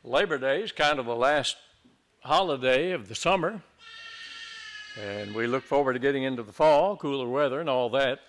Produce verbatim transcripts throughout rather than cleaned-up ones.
Labor Day is kind of the last holiday of the summer, and we look forward to getting into the fall, cooler weather and all that.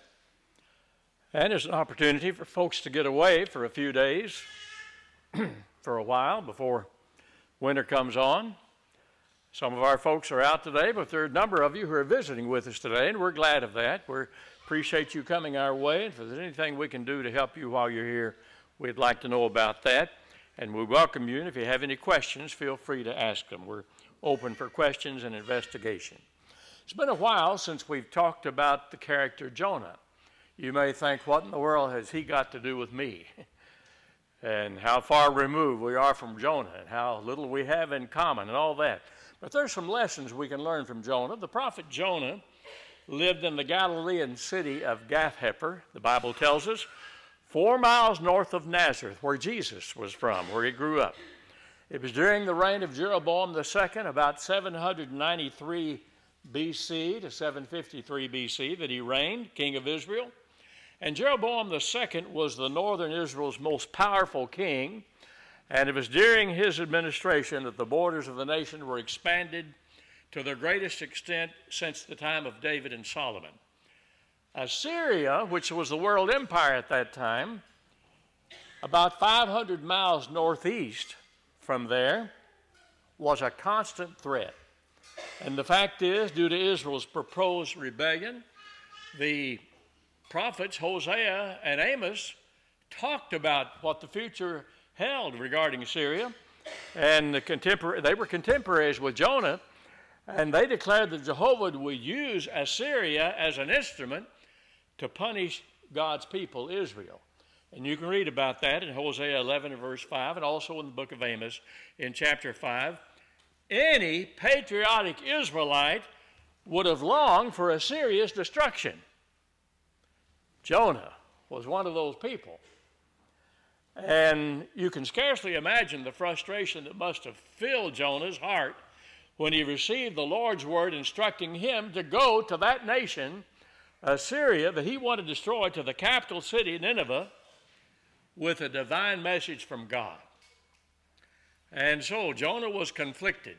And it's an opportunity for folks to get away for a few days, for a while, before winter comes on. Some of our folks are out today, but there are a number of you who are visiting with us today, and we're glad of that. We appreciate you coming our way, and if there's anything we can do to help you while you're here, we'd like to know about that. And we welcome you, and if you have any questions, feel free to ask them. We're open for questions and investigation. It's been a while since we've talked about the character Jonah. You may think, what in the world has he got to do with me? And how far removed we are from Jonah, and how little we have in common, and all that. But there's some lessons we can learn from Jonah. The prophet Jonah lived in the Galilean city of Gath-hepher, the Bible tells us, four miles north of Nazareth, where Jesus was from, where he grew up. It was during the reign of Jeroboam the Second, about seven ninety-three B C to seven fifty-three B C, that he reigned, king of Israel. And Jeroboam the Second was the northern Israel's most powerful king, and it was during his administration that the borders of the nation were expanded to their greatest extent since the time of David and Solomon. Assyria, which was the world empire at that time, about five hundred miles northeast from there, was a constant threat. And the fact is, due to Israel's proposed rebellion, the prophets Hosea and Amos talked about what the future held regarding Syria, and the contempor- they were contemporaries with Jonah, and they declared that Jehovah would use Assyria as an instrument to punish God's people, Israel. And you can read about that in Hosea eleven and verse five, and also in the book of Amos in chapter five. Any patriotic Israelite would have longed for Assyria's destruction. Jonah was one of those people. And you can scarcely imagine the frustration that must have filled Jonah's heart when he received the Lord's word instructing him to go to that nation, Assyria, that he wanted destroyed, to the capital city, Nineveh, with a divine message from God. And so Jonah was conflicted.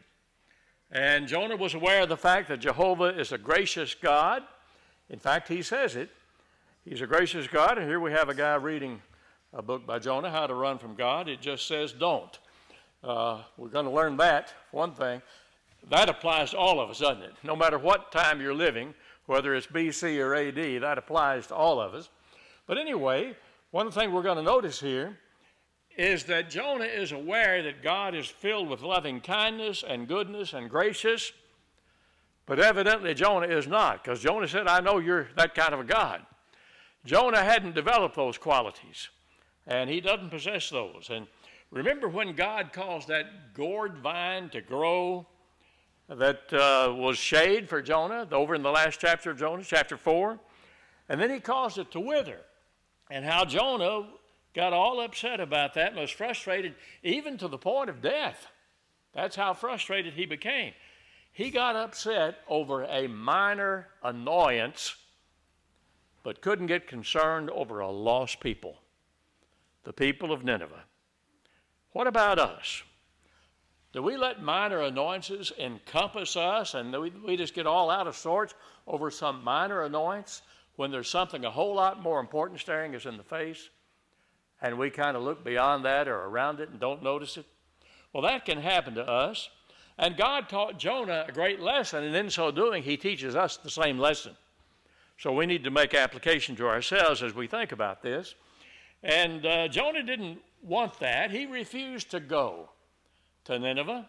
And Jonah was aware of the fact that Jehovah is a gracious God. In fact, he says it. He's a gracious God, and here we have a guy reading a book by Jonah, How to Run from God. It just says don't. Uh, we're going to learn that, one thing. That applies to all of us, doesn't it? No matter what time you're living, whether it's B C or A D, that applies to all of us. But anyway, one thing we're going to notice here is that Jonah is aware that God is filled with loving kindness and goodness and gracious, but evidently Jonah is not, because Jonah said, I know you're that kind of a God. Jonah hadn't developed those qualities, and he doesn't possess those. And remember when God caused that gourd vine to grow that uh, was shade for Jonah, over in the last chapter of Jonah, chapter four? And then he caused it to wither, and how Jonah got all upset about that and was frustrated even to the point of death. That's how frustrated he became. He got upset over a minor annoyance, but couldn't get concerned over a lost people, the people of Nineveh. What about us? Do we let minor annoyances encompass us, and we, we just get all out of sorts over some minor annoyance when there's something a whole lot more important staring us in the face, and we kind of look beyond that or around it and don't notice it? Well, that can happen to us, and God taught Jonah a great lesson, and in so doing, he teaches us the same lesson. So we need to make application to ourselves as we think about this. And uh, Jonah didn't want that. He refused to go to Nineveh.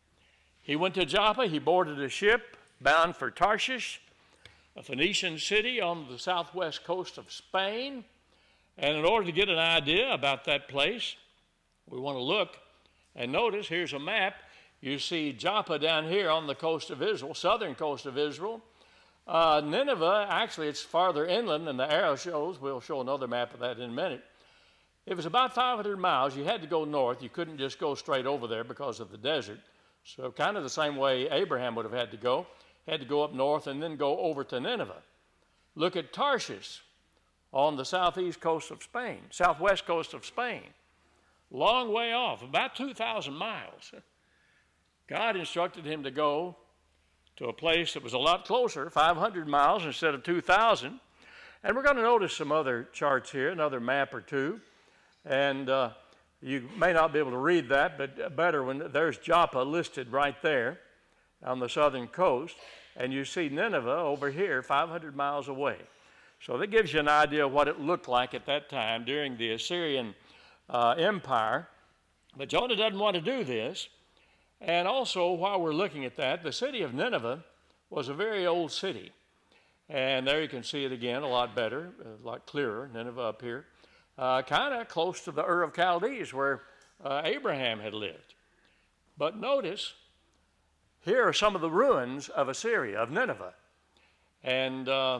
He went to Joppa. He boarded a ship bound for Tarshish, a Phoenician city on the southwest coast of Spain. And in order to get an idea about that place, we want to look and notice, here's a map. You see Joppa down here on the coast of Israel, southern coast of Israel. Uh, Nineveh, actually, it's farther inland than the arrow shows. We'll show another map of that in a minute. It was about five hundred miles. You had to go north. You couldn't just go straight over there because of the desert. So kind of the same way Abraham would have had to go. Had to go up north and then go over to Nineveh. Look at Tarshish on the southeast coast of Spain, southwest coast of Spain. long way off, about two thousand miles. God instructed him to go to a place that was a lot closer, five hundred miles instead of two thousand. And we're going to notice some other charts here, another map or two. And uh, you may not be able to read that, but better when there's Joppa listed right there on the southern coast. And you see Nineveh over here, five hundred miles away. So that gives you an idea of what it looked like at that time during the Assyrian uh, Empire. But Jonah doesn't want to do this. And also, while we're looking at that, the city of Nineveh was a very old city. And there you can see it again a lot better, a lot clearer, Nineveh up here. Uh, kind of close to the Ur of Chaldees where uh, Abraham had lived. But notice, here are some of the ruins of Assyria, of Nineveh. And uh,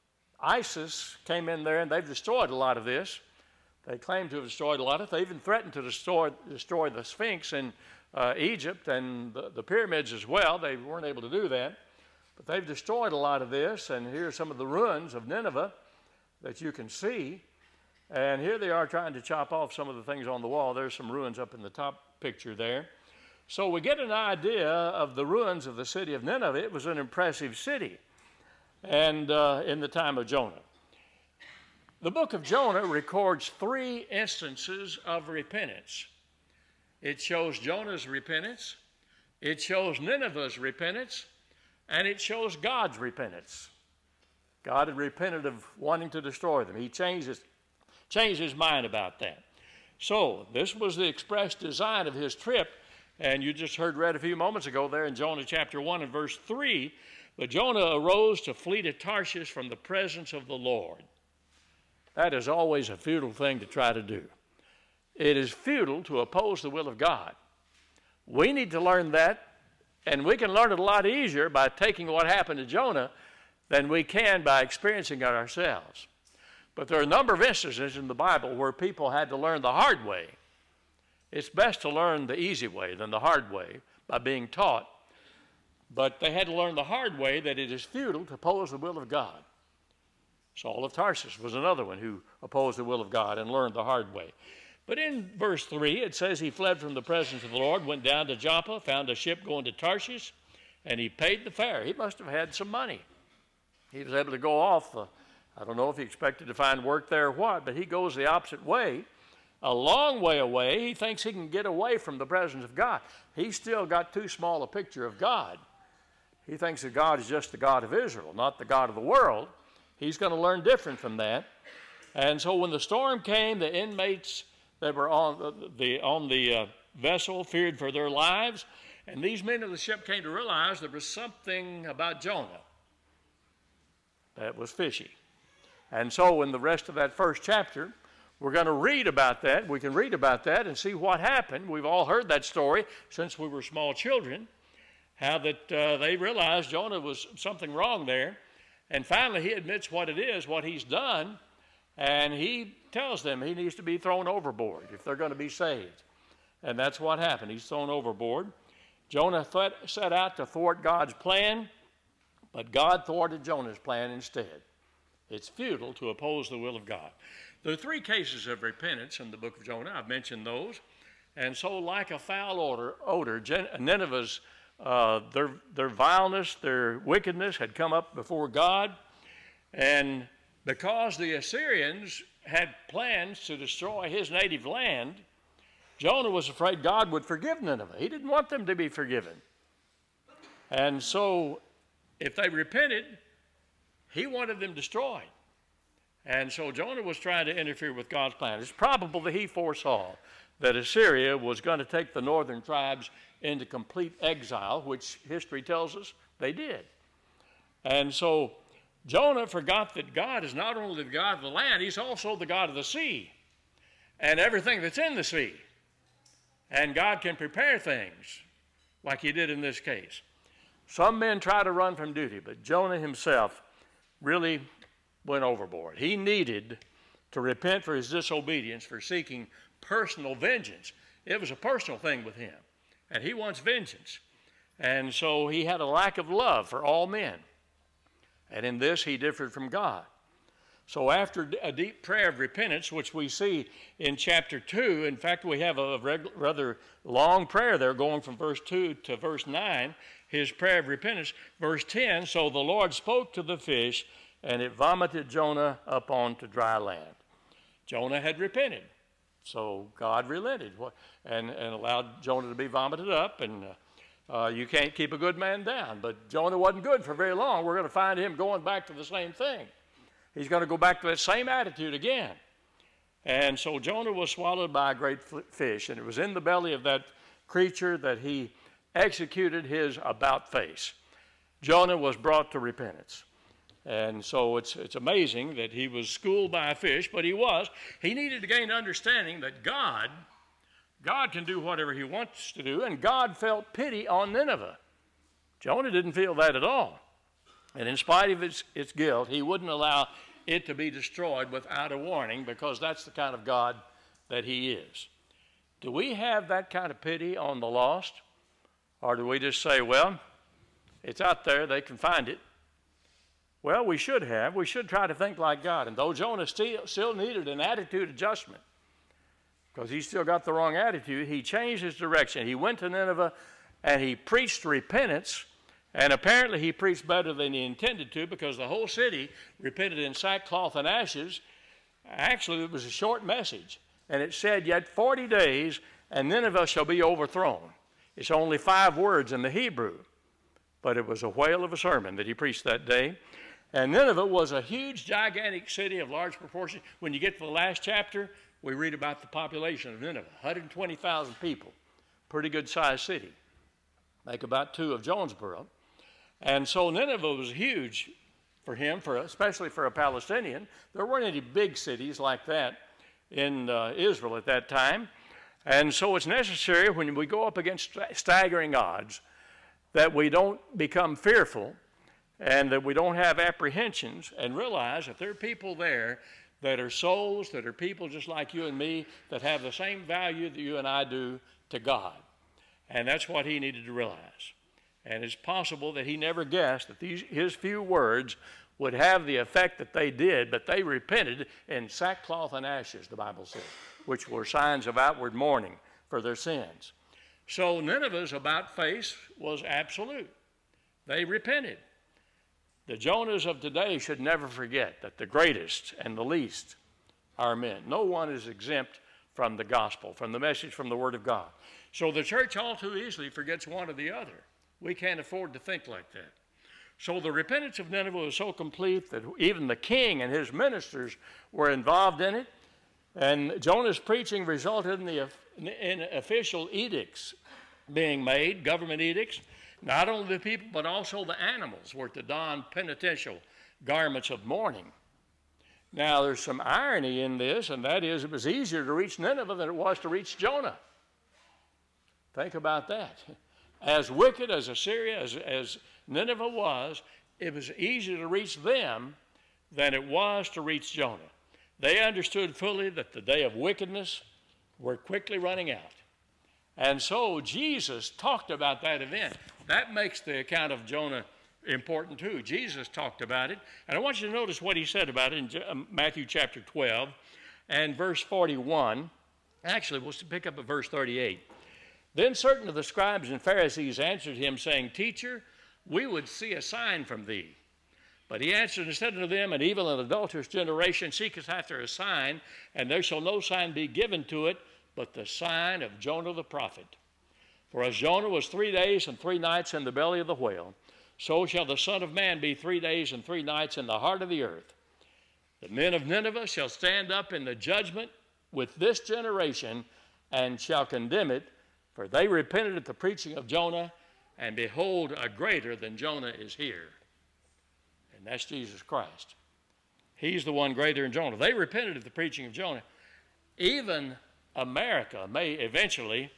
ISIS came in there and they've destroyed a lot of this. They claim to have destroyed a lot of it. They even threatened to destroy, destroy the Sphinx in uh, Egypt and the, the pyramids as well. They weren't able to do that. But they've destroyed a lot of this. And here are some of the ruins of Nineveh that you can see. And here they are trying to chop off some of the things on the wall. There's some ruins up in the top picture there. So we get an idea of the ruins of the city of Nineveh. It was an impressive city and uh, in the time of Jonah. The book of Jonah records three instances of repentance. It shows Jonah's repentance, it shows Nineveh's repentance, and it shows God's repentance. God had repented of wanting to destroy them. He changed his, changed his mind about that. So this was the express design of his trip. And you just heard read a few moments ago there in Jonah chapter one and verse three, but Jonah arose to flee to Tarshish from the presence of the Lord. That is always a futile thing to try to do. It is futile to oppose the will of God. We need to learn that, and we can learn it a lot easier by taking what happened to Jonah than we can by experiencing it ourselves. But there are a number of instances in the Bible where people had to learn the hard way. It's best to learn the easy way than the hard way by being taught. But they had to learn the hard way that it is futile to oppose the will of God. Saul of Tarsus was another one who opposed the will of God and learned the hard way. But in verse three, it says he fled from the presence of the Lord, went down to Joppa, found a ship going to Tarshish, and he paid the fare. He must have had some money. He was able to go off. Uh, I don't know if he expected to find work there or what, but he goes the opposite way. A long way away, he thinks he can get away from the presence of God. He's still got too small a picture of God. He thinks that God is just the God of Israel, not the God of the world. He's going to learn different from that. And so when the storm came, the inmates that were on the, on the uh, vessel feared for their lives. And these men of the ship came to realize there was something about Jonah that was fishy. And so in the rest of that first chapter, we're going to read about that. We can read about that and see what happened. We've all heard that story since we were small children, how that uh, they realized Jonah was something wrong there. And finally, he admits what it is, what he's done, and he tells them he needs to be thrown overboard if they're going to be saved. And that's what happened. He's thrown overboard. Jonah th- set out to thwart God's plan, but God thwarted Jonah's plan instead. It's futile to oppose the will of God. There are three cases of repentance in the book of Jonah. I've mentioned those. And so like a foul odor, odor Nineveh's, uh, their, their vileness, their wickedness had come up before God. And because the Assyrians had plans to destroy his native land, Jonah was afraid God would forgive Nineveh. He didn't want them to be forgiven. And so if they repented, he wanted them destroyed. And so Jonah was trying to interfere with God's plan. It's probable that he foresaw that Assyria was going to take the northern tribes into complete exile, which history tells us they did. And so Jonah forgot that God is not only the God of the land, he's also the God of the sea and everything that's in the sea. And God can prepare things like he did in this case. Some men try to run from duty, but Jonah himself really went overboard. He needed to repent for his disobedience, for seeking personal vengeance. It was a personal thing with him, and he wants vengeance. And so he had a lack of love for all men. And in this, he differed from God. So after a deep prayer of repentance, which we see in chapter two, in fact, we have a rather long prayer there going from verse two to verse nine, his prayer of repentance. Verse ten, so the Lord spoke to the fish, and it vomited Jonah up onto dry land. Jonah had repented, so God relented and, and allowed Jonah to be vomited up, and uh, uh, you can't keep a good man down. But Jonah wasn't good for very long. We're going to find him going back to the same thing. He's going to go back to that same attitude again. And so Jonah was swallowed by a great fish, and it was in the belly of that creature that he executed his about face. Jonah was brought to repentance. And so it's, it's amazing that he was schooled by a fish, but he was. He needed to gain understanding that God, God can do whatever he wants to do, and God felt pity on Nineveh. Jonah didn't feel that at all. And in spite of its, its guilt, he wouldn't allow it to be destroyed without a warning, because that's the kind of God that he is. Do we have that kind of pity on the lost? Or do we just say, well, it's out there, they can find it? Well, we should have. We should try to think like God. And though Jonah still, still needed an attitude adjustment, because he still got the wrong attitude, he changed his direction. He went to Nineveh and he preached repentance. And apparently he preached better than he intended to, because the whole city repented in sackcloth and ashes. Actually, it was a short message. And it said, yet forty days, and Nineveh shall be overthrown. It's only five words in the Hebrew. But it was a whale of a sermon that he preached that day. And Nineveh was a huge, gigantic city of large proportion. When you get to the last chapter, we read about the population of Nineveh, one hundred twenty thousand people. Pretty good-sized city. Like about two of Jonesboro. And so Nineveh was huge for him, for especially for a Palestinian. There weren't any big cities like that in uh, Israel at that time. And so it's necessary, when we go up against staggering odds, that we don't become fearful and that we don't have apprehensions, and realize that there are people there that are souls, that are people just like you and me, that have the same value that you and I do to God. And that's what he needed to realize. And it's possible that he never guessed that these, his few words would have the effect that they did, but they repented in sackcloth and ashes, the Bible says, which were signs of outward mourning for their sins. So Nineveh's about face was absolute. They repented. The Jonahs of today should never forget that the greatest and the least are men. No one is exempt from the gospel, from the message, from the Word of God. So the church all too easily forgets one or the other. We can't afford to think like that. So the repentance of Nineveh was so complete that even the king and his ministers were involved in it. And Jonah's preaching resulted in, the, in official edicts being made, government edicts. Not only the people, but also the animals were to don penitential garments of mourning. Now, there's some irony in this, and that is it was easier to reach Nineveh than it was to reach Jonah. Think about that. As wicked as Assyria, as, as Nineveh was, it was easier to reach them than it was to reach Jonah. They understood fully that the day of wickedness were quickly running out. And so Jesus talked about that event. That makes the account of Jonah important too. Jesus talked about it. And I want you to notice what he said about it in Matthew chapter twelve and verse forty-one. Actually, we'll pick up at verse thirty-eight. Then certain of the scribes and Pharisees answered him, saying, Teacher, we would see a sign from thee. But he answered and said unto them, An evil and adulterous generation seeketh after a sign, and there shall no sign be given to it, but the sign of Jonah the prophet. For as Jonah was three days and three nights in the belly of the whale, so shall the Son of Man be three days and three nights in the heart of the earth. The men of Nineveh shall stand up in the judgment with this generation, and shall condemn it, for they repented at the preaching of Jonah, and behold, a greater than Jonah is here. And that's Jesus Christ. He's the one greater than Jonah. They repented at the preaching of Jonah. Even America may eventually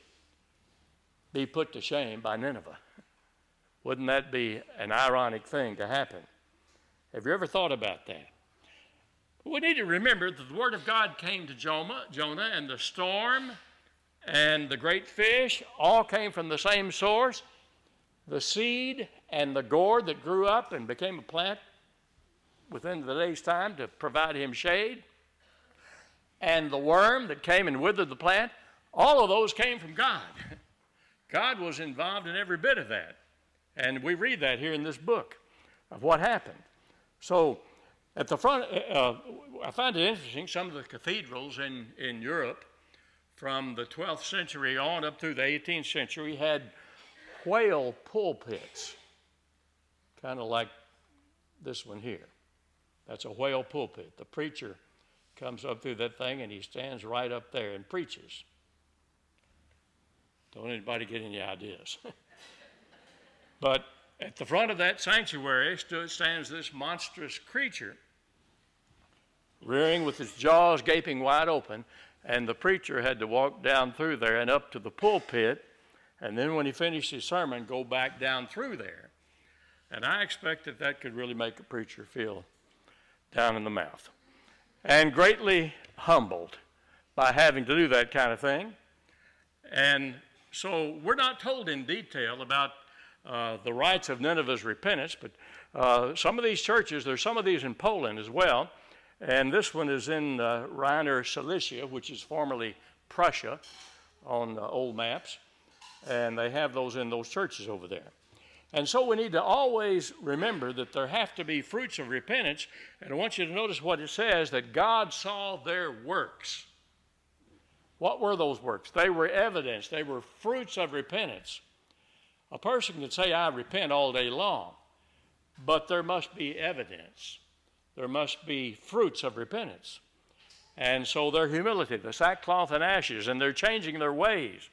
be put to shame by Nineveh. Wouldn't that be an ironic thing to happen? Have you ever thought about that? We need to remember that the word of God came to Jonah, Jonah, and the storm and the great fish all came from the same source. The seed and the gourd that grew up and became a plant within the day's time to provide him shade. And the worm that came and withered the plant, all of those came from God. God was involved in every bit of that. And we read that here in this book of what happened. So at the front, uh, I find it interesting, some of the cathedrals in, in Europe from the twelfth century on up through the eighteenth century had whale pulpits, kind of like this one here. That's a whale pulpit. The preacher comes up through that thing and he stands right up there and preaches. Don't anybody get any ideas. But at the front of that sanctuary stood, stands this monstrous creature, rearing with his jaws gaping wide open, and the preacher had to walk down through there and up to the pulpit, and then when he finished his sermon, go back down through there. And I expect that that could really make a preacher feel down in the mouth. And greatly humbled by having to do that kind of thing. And so we're not told in detail about uh, the rites of Nineveh's repentance, but uh, some of these churches, there's some of these in Poland as well, and this one is in uh, Rainer, Silesia, which is formerly Prussia on uh, old maps, and they have those in those churches over there. And so we need to always remember that there have to be fruits of repentance, and I want you to notice what it says, that God saw their works. What were those works? They were evidence. They were fruits of repentance. A person can say, I repent all day long, but there must be evidence. There must be fruits of repentance. And so their humility, the sackcloth and ashes, and they're changing their ways.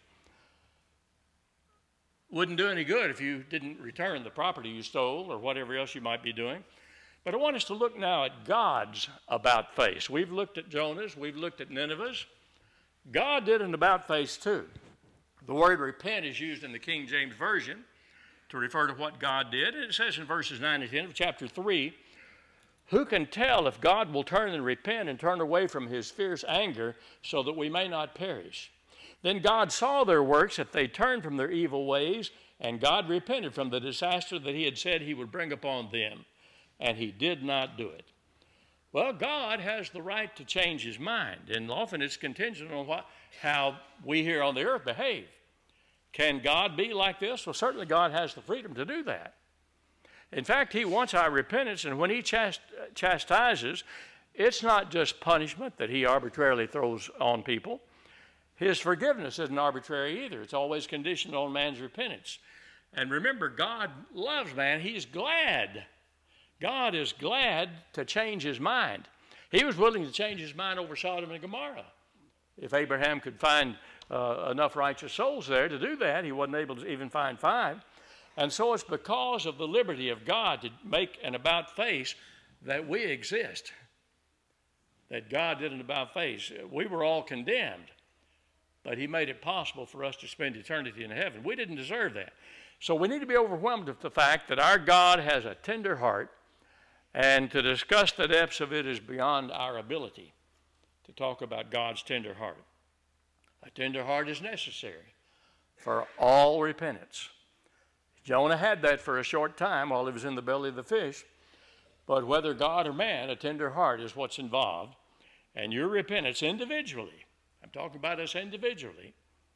Wouldn't do any good if you didn't return the property you stole or whatever else you might be doing. But I want us to look now at God's about face. We've looked at Jonah's, we've looked at Nineveh's. God did an about face too. The word repent is used in the King James Version to refer to what God did. And it says in verses nine and ten of chapter three, who can tell if God will turn and repent and turn away from his fierce anger so that we may not perish? Then God saw their works, that they turned from their evil ways, and God repented from the disaster that he had said he would bring upon them, and he did not do it. Well, God has the right to change his mind, and often it's contingent on what, how we here on the earth behave. Can God be like this? Well, certainly God has the freedom to do that. In fact, he wants our repentance, and when he chast- chastises, it's not just punishment that he arbitrarily throws on people. His forgiveness isn't arbitrary either. It's always conditioned on man's repentance. And remember, God loves man. He's glad. God is glad to change his mind. He was willing to change his mind over Sodom and Gomorrah. If Abraham could find uh, enough righteous souls there to do that, he wasn't able to even find five. And so it's because of the liberty of God to make an about face that we exist, that God did an about face. We were all condemned, but he made it possible for us to spend eternity in heaven. We didn't deserve that. So we need to be overwhelmed with the fact that our God has a tender heart, and to discuss the depths of it is beyond our ability to talk about God's tender heart. A tender heart is necessary for all repentance. Jonah had that for a short time while he was in the belly of the fish, but whether God or man, a tender heart is what's involved, and your repentance individually, I'm talking about us individually,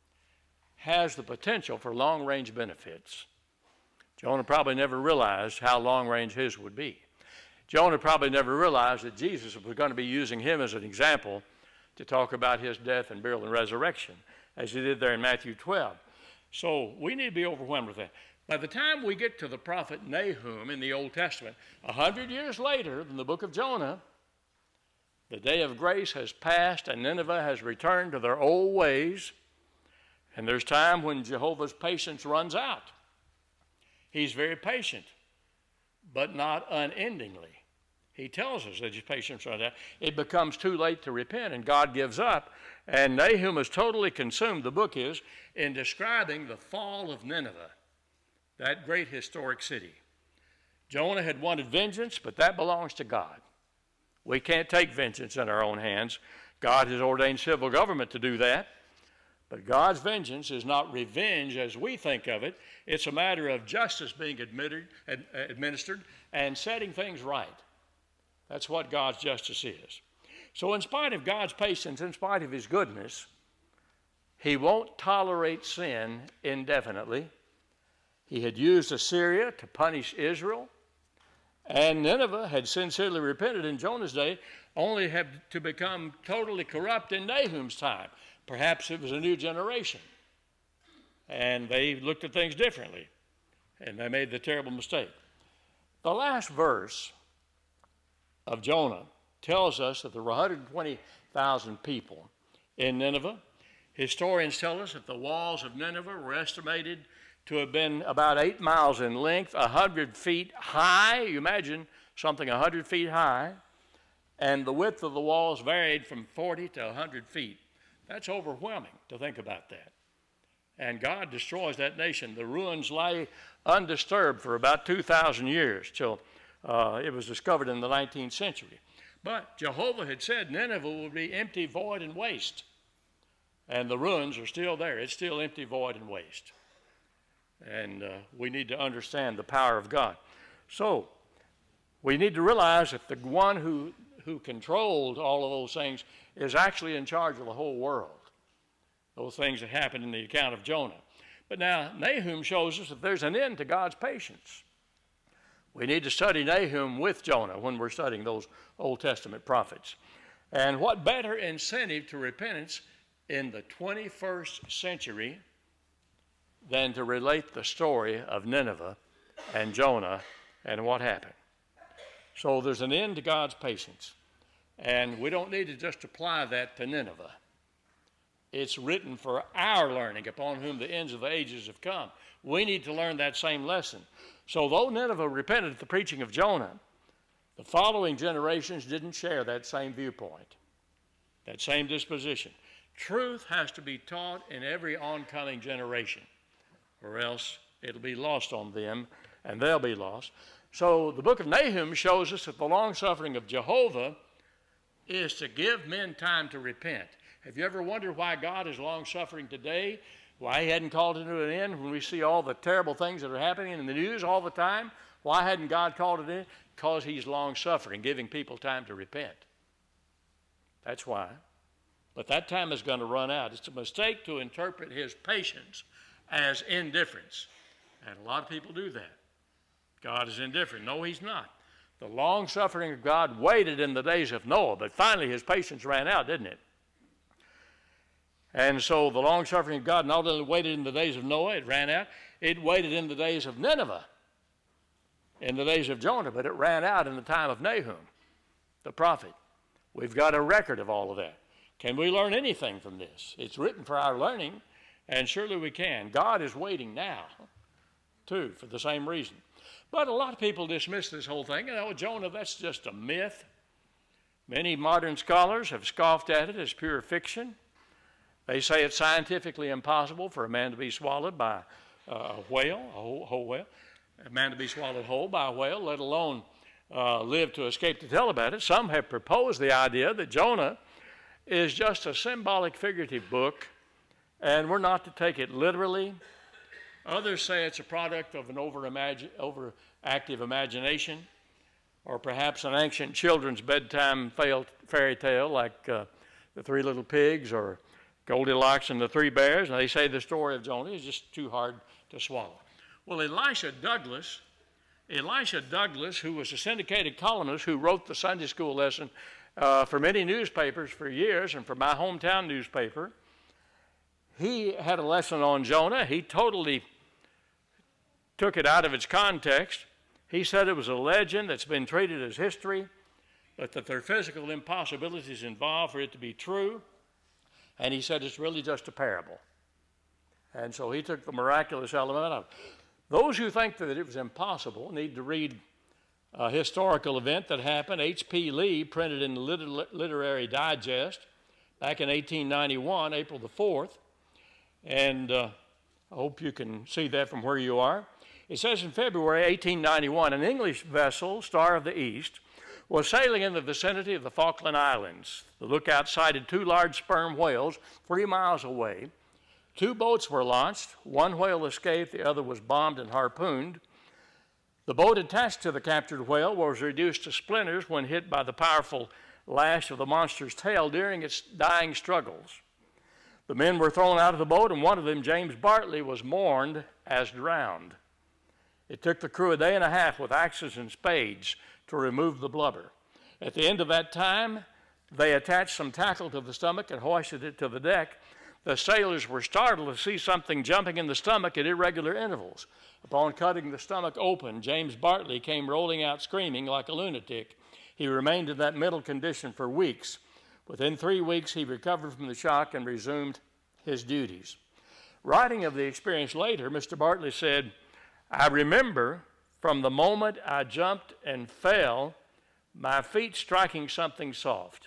has the potential for long-range benefits. Jonah probably never realized how long-range his would be. Jonah probably never realized that Jesus was going to be using him as an example to talk about his death and burial and resurrection, as he did there in Matthew twelve. So we need to be overwhelmed with that. By the time we get to the prophet Nahum in the Old Testament, a hundred years later than the book of Jonah, the day of grace has passed and Nineveh has returned to their old ways, and there's time when Jehovah's patience runs out. He's very patient, but not unendingly. He tells us that his patience runs out. It becomes too late to repent, and God gives up. And Nahum is totally consumed, the book is, in describing the fall of Nineveh, that great historic city. Jonah had wanted vengeance, but that belongs to God. We can't take vengeance in our own hands. God has ordained civil government to do that. But God's vengeance is not revenge as we think of it. It's a matter of justice being admitted, ad, administered and setting things right. That's what God's justice is. So in spite of God's patience, in spite of his goodness, he won't tolerate sin indefinitely. He had used Assyria to punish Israel, and Nineveh had sincerely repented in Jonah's day, only had to become totally corrupt in Nahum's time. Perhaps it was a new generation, and they looked at things differently, and they made the terrible mistake. The last verse of Jonah tells us that there were one hundred twenty thousand people in Nineveh. Historians tell us that the walls of Nineveh were estimated to have been about eight miles in length, one hundred feet high. You imagine something one hundred feet high. And the width of the walls varied from forty to one hundred feet. That's overwhelming to think about that. And God destroys that nation. The ruins lay undisturbed for about two thousand years till uh, it was discovered in the nineteenth century. But Jehovah had said Nineveh would be empty, void, and waste. And the ruins are still there. It's still empty, void, and waste. And uh, we need to understand the power of God. So we need to realize that the one who, who controlled all of those things is actually in charge of the whole world. Those things that happened in the account of Jonah. But now Nahum shows us that there's an end to God's patience. We need to study Nahum with Jonah when we're studying those Old Testament prophets. And what better incentive to repentance in the twenty-first century than to relate the story of Nineveh and Jonah and what happened. So there's an end to God's patience. And we don't need to just apply that to Nineveh. It's written for our learning, upon whom the ends of the ages have come. We need to learn that same lesson. So though Nineveh repented at the preaching of Jonah, the following generations didn't share that same viewpoint, that same disposition. Truth has to be taught in every oncoming generation, or else it'll be lost on them, and they'll be lost. So the book of Nahum shows us that the long-suffering of Jehovah is to give men time to repent. Have you ever wondered why God is long-suffering today? Why he hadn't called it to an end when we see all the terrible things that are happening in the news all the time? Why hadn't God called it in? Because he's long-suffering, giving people time to repent. That's why. But that time is going to run out. It's a mistake to interpret his patience as indifference. And a lot of people do that. God is indifferent. No, he's not. The long-suffering of God waited in the days of Noah, but finally his patience ran out, didn't it? And so the long-suffering of God not only waited in the days of Noah, it ran out, it waited in the days of Nineveh, in the days of Jonah, but it ran out in the time of Nahum, the prophet. We've got a record of all of that. Can we learn anything from this? It's written for our learning, and surely we can. God is waiting now, too, for the same reason. But a lot of people dismiss this whole thing. You know, Jonah, that's just a myth. Many modern scholars have scoffed at it as pure fiction. They say it's scientifically impossible for a man to be swallowed by uh, a whale, a whole, whole whale, a man to be swallowed whole by a whale, let alone uh, live to escape to tell about it. Some have proposed the idea that Jonah is just a symbolic, figurative book, and we're not to take it literally. Others say it's a product of an over-imagine, overactive imagination, or perhaps an ancient children's bedtime fairy tale like uh, The Three Little Pigs or Goldilocks and the Three Bears. And they say the story of Jonah is just too hard to swallow. Well, Elisha Douglas, Elisha Douglas, who was a syndicated columnist who wrote the Sunday school lesson uh, for many newspapers for years and for my hometown newspaper, he had a lesson on Jonah. He totally took it out of its context. He said it was a legend that's been treated as history, but that there are physical impossibilities involved for it to be true. And he said it's really just a parable. And so he took the miraculous element out of it. Those who think that it was impossible need to read a historical event that happened. H P Lee printed in the Liter- Literary Digest back in eighteen ninety-one, April the fourth. And uh, I hope you can see that from where you are. It says in February eighteen ninety-one, an English vessel, Star of the East, was sailing in the vicinity of the Falkland Islands. The lookout sighted two large sperm whales three miles away. Two boats were launched. One whale escaped, the other was bombed and harpooned. The boat attached to the captured whale was reduced to splinters when hit by the powerful lash of the monster's tail during its dying struggles. The men were thrown out of the boat, and one of them, James Bartley, was mourned as drowned. It took the crew a day and a half with axes and spades to remove the blubber. At the end of that time, they attached some tackle to the stomach and hoisted it to the deck. The sailors were startled to see something jumping in the stomach at irregular intervals. Upon cutting the stomach open, James Bartley came rolling out screaming like a lunatic. He remained in that mental condition for weeks. Within three weeks, he recovered from the shock and resumed his duties. Writing of the experience later, Mister Bartley said, "I remember from the moment I jumped and fell, my feet striking something soft,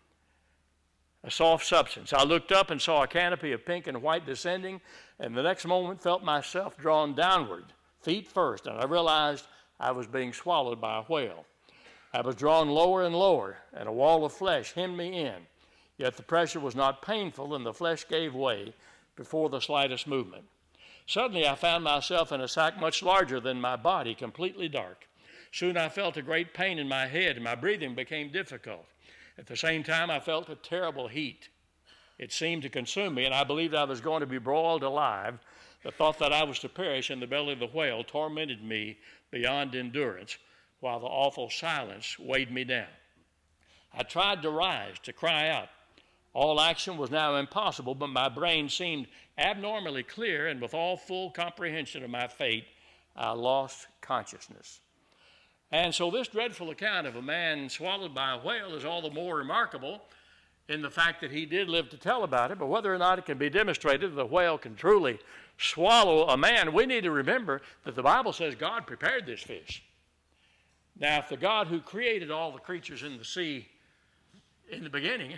a soft substance. I looked up and saw a canopy of pink and white descending, and the next moment felt myself drawn downward, feet first, and I realized I was being swallowed by a whale. I was drawn lower and lower, and a wall of flesh hemmed me in, yet the pressure was not painful, and the flesh gave way before the slightest movement. Suddenly I found myself in a sack much larger than my body, completely dark. Soon I felt a great pain in my head, and my breathing became difficult. At the same time, I felt a terrible heat. It seemed to consume me, and I believed I was going to be broiled alive. The thought that I was to perish in the belly of the whale tormented me beyond endurance, while the awful silence weighed me down. I tried to rise, to cry out. All action was now impossible, but my brain seemed abnormally clear, and with all full comprehension of my fate, I lost consciousness." And so this dreadful account of a man swallowed by a whale is all the more remarkable in the fact that he did live to tell about it, but whether or not it can be demonstrated that the whale can truly swallow a man, we need to remember that the Bible says God prepared this fish. Now, if the God who created all the creatures in the sea in the beginning,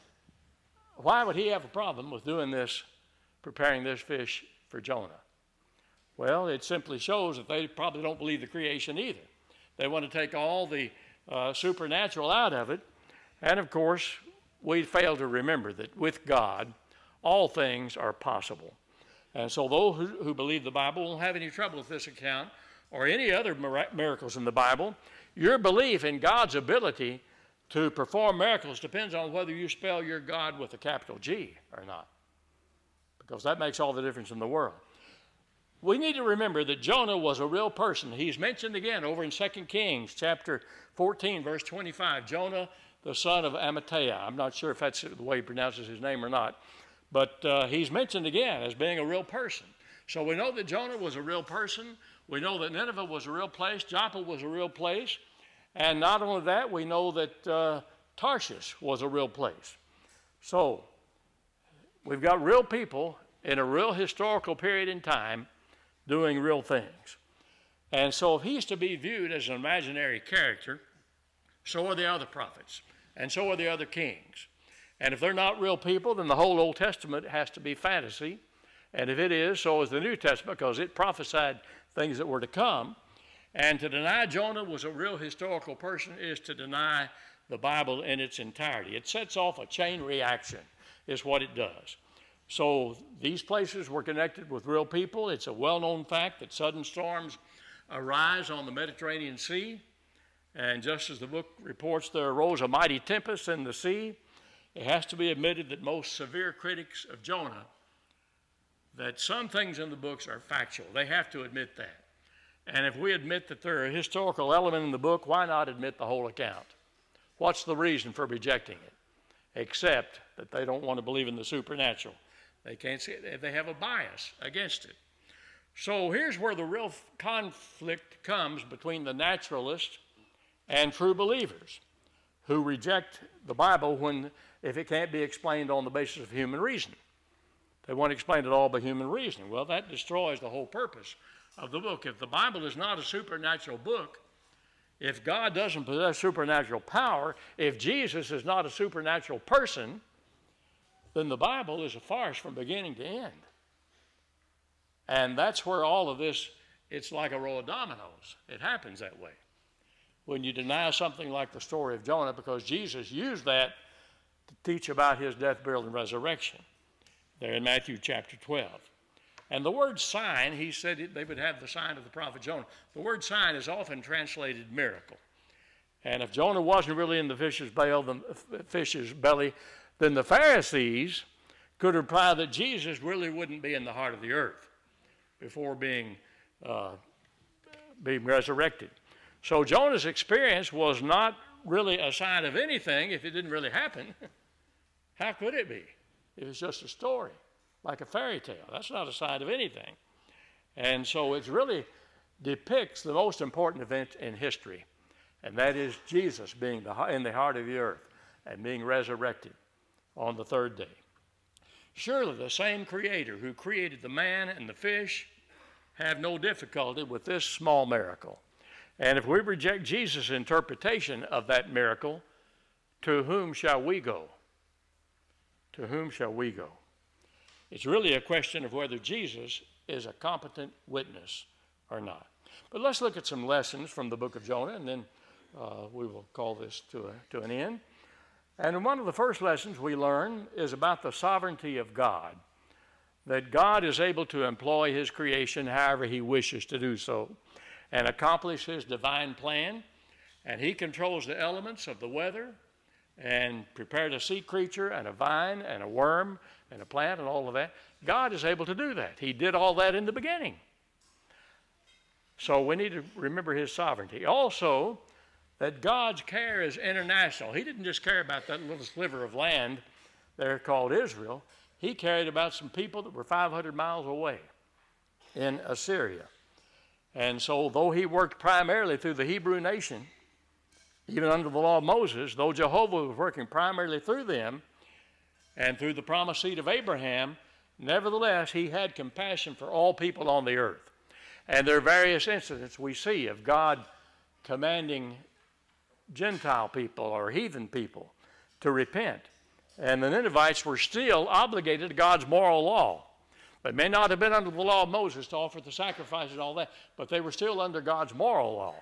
why would he have a problem with doing this, preparing this fish for Jonah? Well, it simply shows that they probably don't believe the creation either. They want to take all the uh, supernatural out of it. And of course, we fail to remember that with God, all things are possible. And so those who, who believe the Bible won't have any trouble with this account or any other miracles in the Bible. Your belief in God's ability to perform miracles depends on whether you spell your God with a capital G or not, because that makes all the difference in the world. We need to remember that Jonah was a real person. He's mentioned again over in Second Kings chapter fourteen, verse twenty-five, Jonah, the son of Amittai. I'm not sure if that's the way he pronounces his name or not, but uh, he's mentioned again as being a real person. So we know that Jonah was a real person. We know that Nineveh was a real place. Joppa was a real place. And not only that, we know that uh, Tarshish was a real place. So we've got real people in a real historical period in time doing real things. And so if he's to be viewed as an imaginary character, so are the other prophets, and so are the other kings. And if they're not real people, then the whole Old Testament has to be fantasy. And if it is, so is the New Testament, because it prophesied things that were to come. And to deny Jonah was a real historical person is to deny the Bible in its entirety. It sets off a chain reaction, is what it does. So these places were connected with real people. It's a well-known fact that sudden storms arise on the Mediterranean Sea. And just as the book reports there arose a mighty tempest in the sea, it has to be admitted that most severe critics of Jonah, that some things in the books are factual. They have to admit that. And if we admit that there are a historical element in the book, why not admit the whole account? What's the reason for rejecting it? Except that they don't want to believe in the supernatural. They can't see it. They have a bias against it. So here's where the real conflict comes between the naturalists and true believers who reject the Bible when, if it can't be explained on the basis of human reason. They want to explain it all by human reasoning. Well, that destroys the whole purpose of the book. If the Bible is not a supernatural book, if God doesn't possess supernatural power, if Jesus is not a supernatural person, then the Bible is a farce from beginning to end. And that's where all of this, it's like a row of dominoes. It happens that way. When you deny something like the story of Jonah, because Jesus used that to teach about his death, burial, and resurrection, there in Matthew chapter twelve. And the word sign, he said it, they would have the sign of the prophet Jonah. The word sign is often translated miracle. And if Jonah wasn't really in the fish's belly, the fish's belly, then the Pharisees could imply that Jesus really wouldn't be in the heart of the earth before being, uh, being resurrected. So Jonah's experience was not really a sign of anything if it didn't really happen. How could it be? It was just a story, like a fairy tale. That's not a sign of anything. And so it really depicts the most important event in history, and that is Jesus being the, in the heart of the earth and being resurrected on the third day. Surely the same Creator who created the man and the fish have no difficulty with this small miracle. And if we reject Jesus' interpretation of that miracle, to whom shall we go? To whom shall we go? It's really a question of whether Jesus is a competent witness or not. But let's look at some lessons from the book of Jonah, and then uh, we will call this to, a, to an end. And one of the first lessons we learn is about the sovereignty of God, that God is able to employ his creation however he wishes to do so and accomplish his divine plan. And he controls the elements of the weather and prepared a sea creature and a vine and a worm and a plant and all of that. God is able to do that. He did all that in the beginning. So we need to remember his sovereignty. Also, that God's care is international. He didn't just care about that little sliver of land there called Israel. He cared about some people that were five hundred miles away in Assyria. And so though he worked primarily through the Hebrew nation, even under the law of Moses, though Jehovah was working primarily through them and through the promised seed of Abraham, nevertheless, he had compassion for all people on the earth. And there are various incidents we see of God commanding Gentile people or heathen people to repent. And the Ninevites were still obligated to God's moral law. They may not have been under the law of Moses to offer the sacrifices and all that, but they were still under God's moral law.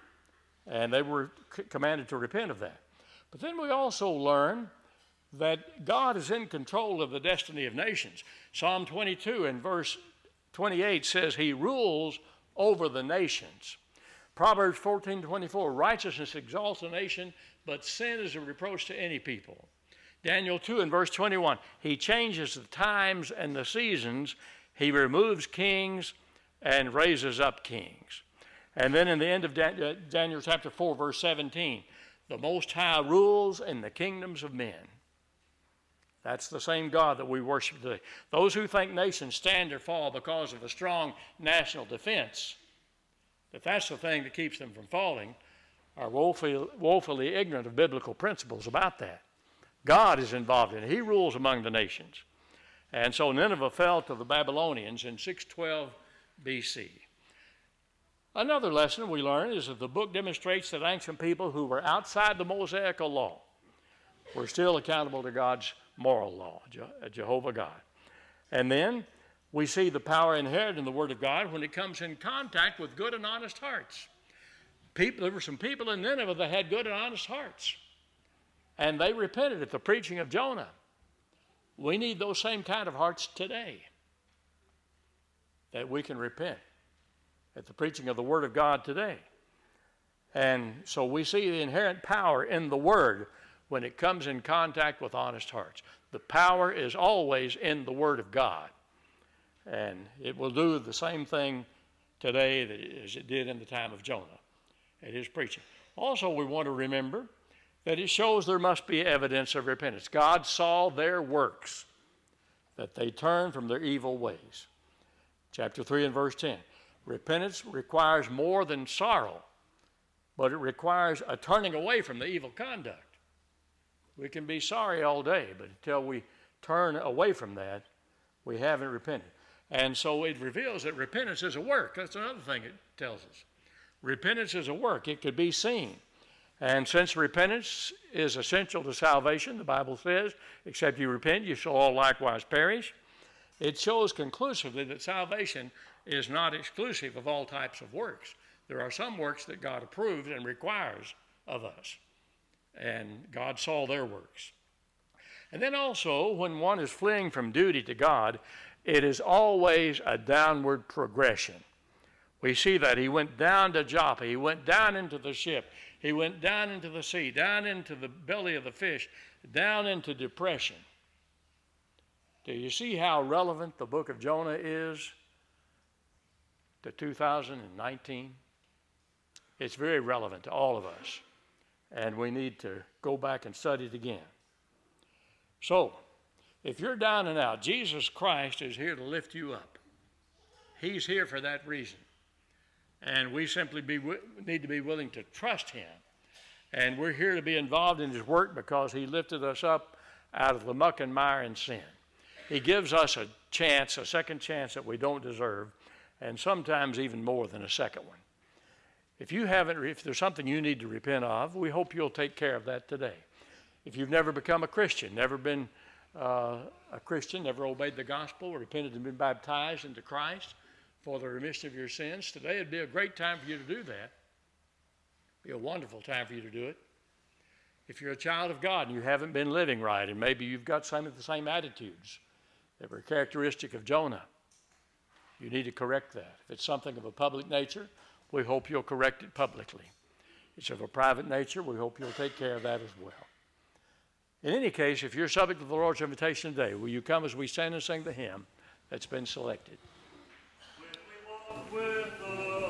And they were c- commanded to repent of that. But then we also learn that God is in control of the destiny of nations. Psalm twenty-two and verse twenty-eight says he rules over the nations. Proverbs fourteen twenty-four, righteousness exalts a nation, but sin is a reproach to any people. Daniel two and verse twenty-one, he changes the times and the seasons. He removes kings and raises up kings. And then in the end of Daniel chapter four, verse seventeen, the Most High rules in the kingdoms of men. That's the same God that we worship today. Those who think nations stand or fall because of a strong national defense, that that's the thing that keeps them from falling, are woefully, woefully ignorant of biblical principles about that. God is involved in it. He rules among the nations. And so Nineveh fell to the Babylonians in six twelve B C. Another lesson we learn is that the book demonstrates that ancient people who were outside the Mosaical law were still accountable to God's moral law, Jehovah God. And then we see the power inherent in the Word of God when it comes in contact with good and honest hearts. People, there were some people in Nineveh that had good and honest hearts, and they repented at the preaching of Jonah. We need those same kind of hearts today, that we can repent at the preaching of the Word of God today. And so we see the inherent power in the Word when it comes in contact with honest hearts. The power is always in the Word of God. And it will do the same thing today that, as it did in the time of Jonah at his preaching. Also, we want to remember that it shows there must be evidence of repentance. God saw their works, that they turned from their evil ways. Chapter three and verse ten. Repentance requires more than sorrow, but it requires a turning away from the evil conduct. We can be sorry all day, but until we turn away from that, we haven't repented. And so it reveals that repentance is a work. That's another thing it tells us. Repentance is a work. It could be seen. And since repentance is essential to salvation, the Bible says, except you repent, you shall all likewise perish. It shows conclusively that salvation is not exclusive of all types of works. There are some works that God approves and requires of us. And God saw their works. And then also, when one is fleeing from duty to God, It is always a downward progression. We see that he went down to Joppa. He went down into the ship. He went down into the sea, down into the belly of the fish, down into depression. Do you see how relevant the book of Jonah is to two thousand nineteen? It's very relevant to all of us, and we need to go back and study it again. So, if you're down and out, Jesus Christ is here to lift you up. He's here for that reason. And we simply be, need to be willing to trust him. And we're here to be involved in his work because he lifted us up out of the muck and mire and sin. He gives us a chance, a second chance that we don't deserve, and sometimes even more than a second one. If you haven't, if there's something you need to repent of, we hope you'll take care of that today. If you've never become a Christian, never been uh, a Christian, never obeyed the gospel, repented and been baptized into Christ for the remission of your sins, today would be a great time for you to do that. Be a wonderful time for you to do it. If you're a child of God and you haven't been living right, and maybe you've got some of the same attitudes that were characteristic of Jonah, you need to correct that. If it's something of a public nature, we hope you'll correct it publicly. If it's of a private nature, we hope you'll take care of that as well. In any case, if you're subject to the Lord's invitation today, will you come as we stand and sing the hymn that's been selected? When we walk with